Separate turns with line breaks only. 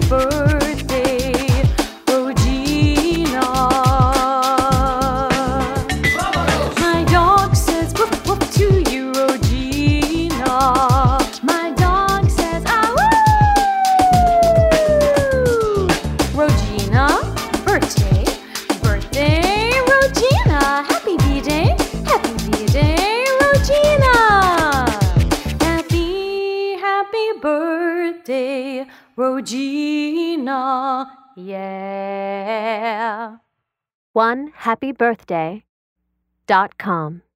birthday, Rogina. My dog says woof woof to you, Rogina. My dog says ah woo. Rogina, birthday, birthday, Rogina. Happy B-Day, Rogina. Happy birthday, Rogina. Yeah.
OneHappyBirthday.com